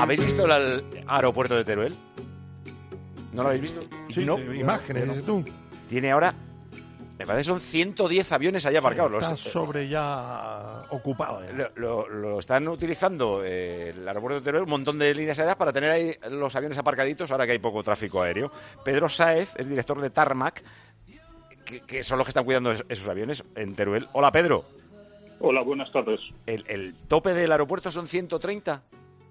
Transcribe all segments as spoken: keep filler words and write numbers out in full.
¿Habéis visto el al- aeropuerto de Teruel? ¿No lo habéis visto? Sí, no. eh, imágenes, dices tú. Tiene ahora, me parece, son ciento diez aviones allá aparcados. Está Los- sobre ya ocupado. ya. Lo, lo- lo están utilizando eh, el aeropuerto de Teruel, un montón de líneas aéreas para tener ahí los aviones aparcaditos ahora que hay poco tráfico aéreo. Pedro Sáez es director de Tarmac, que, que son los que están cuidando es- esos aviones en Teruel. Hola, Pedro. Hola, buenas tardes. ¿El, el tope del aeropuerto son ciento treinta?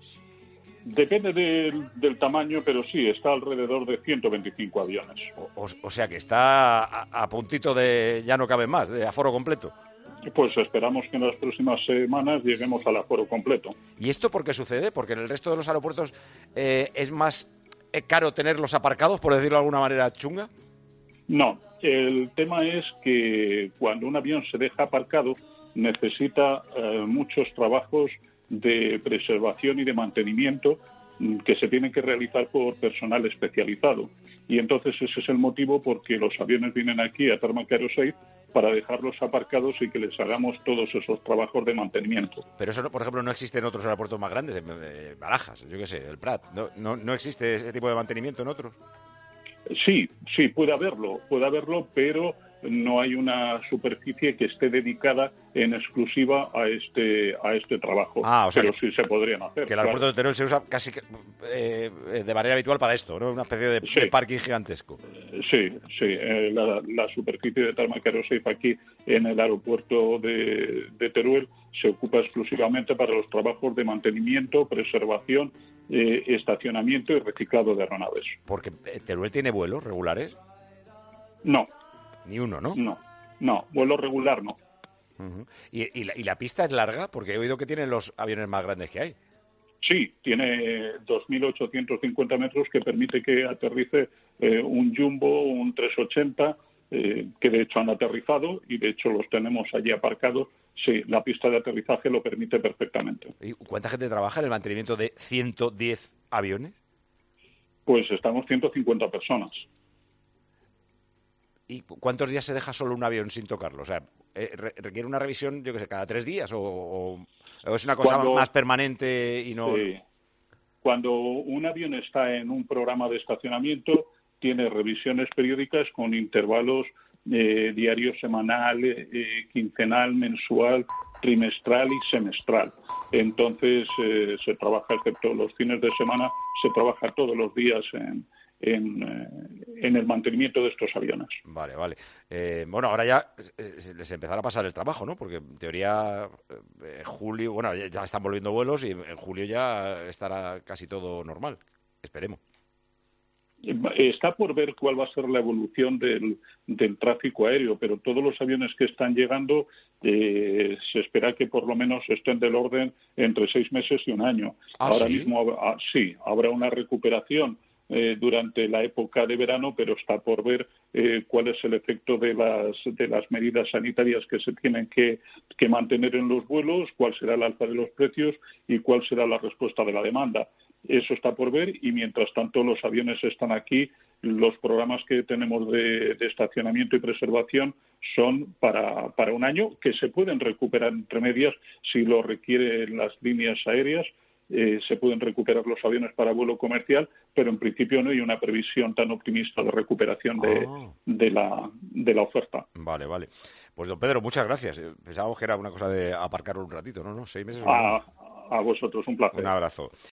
Depende del, del tamaño, pero sí, está alrededor de ciento veinticinco aviones. O, o- o sea que está a, a puntito de ya no caben más, de aforo completo. Pues esperamos que en las próximas semanas lleguemos al aforo completo. ¿Y esto por qué sucede? Porque en el resto de los aeropuertos eh, es más eh, caro tenerlos aparcados, por decirlo de alguna manera chunga. No, el tema es que cuando un avión se deja aparcado necesita eh, muchos trabajos de preservación y de mantenimiento mm, que se tienen que realizar por personal especializado. Y entonces ese es el motivo por que los aviones vienen aquí a Tarmac Aerospace para dejarlos aparcados y que les hagamos todos esos trabajos de mantenimiento. Pero eso, no- por ejemplo, no existe en otros aeropuertos más grandes, en eh, Barajas, yo qué sé, el Prat. No, no, no existe ese tipo de mantenimiento en otros. Sí, sí, puede haberlo, puede haberlo, pero no hay una superficie que esté dedicada en exclusiva a este a este trabajo. Ah, o sea pero que- sí se podrían hacer. Que el claro. aeropuerto de Teruel se usa casi que, eh, de manera habitual para esto, ¿no? Una especie de, Sí. de parking gigantesco. Sí, sí. eh, la, la superficie de Tarmac Aerospace aquí en el aeropuerto de, de Teruel se ocupa exclusivamente para los trabajos de mantenimiento, preservación, eh, estacionamiento y reciclado de aeronaves. Porque eh, Teruel tiene vuelos regulares, No, ni uno, ¿no? no, no. Vuelo regular no. Ujú. ¿Y, y la, y la pista es larga? Porque he oído que tienen los aviones más grandes que hay. Sí, tiene dos mil ochocientos cincuenta metros que permite que aterrice eh, un Jumbo, un trescientos ochenta, eh, que de hecho han aterrizado y de hecho los tenemos allí aparcados. Sí, la pista de aterrizaje lo permite perfectamente. ¿Y cuánta gente trabaja en el mantenimiento de ciento diez aviones? Pues estamos ciento cincuenta personas. ¿Y cu- cuántos días se deja solo un avión sin tocarlo? O sea, eh, re- ¿requiere una revisión, yo qué sé, cada tres días? ¿O, o- o es una cosa Cuando- más permanente y no...? Eh, cuando un avión está en un programa de estacionamiento, tiene revisiones periódicas con intervalos eh, diario, semanal, eh, quincenal, mensual, trimestral y semestral. Entonces, eh, se trabaja, excepto los fines de semana, se trabaja todos los días en, en, eh, en el mantenimiento de estos aviones. Vale, vale. Eh, bueno, ahora ya eh, se les empezará a pasar el trabajo, ¿no? Porque en teoría, eh, en julio, bueno, ya, ya están volviendo vuelos y en julio ya estará casi todo normal. Esperemos. Está por ver cuál va a ser la evolución del, del tráfico aéreo, pero todos los aviones que están llegando eh, se espera que por lo menos estén del orden entre seis meses y un año. ¿Ah, Ahora sí? mismo ah, sí, habrá una recuperación eh, durante la época de verano, pero está por ver eh, cuál es el efecto de las, de las medidas sanitarias que se tienen que, que mantener en los vuelos, cuál será el alza de los precios y cuál será la respuesta de la demanda. Eso está por ver y mientras tanto los aviones están aquí. Los programas que tenemos de, de estacionamiento y preservación son para, para un año, que se pueden recuperar entre medias si lo requieren las líneas aéreas. Eh, se pueden recuperar los aviones para vuelo comercial, pero en principio no hay una previsión tan optimista de recuperación de, Ah. de, la, de la oferta. Vale, vale. Pues don Pedro, muchas gracias. Eh, Pensábamos que era una cosa de aparcarlo un ratito, ¿no? No, seis meses. A, a vosotros, un placer. Un abrazo.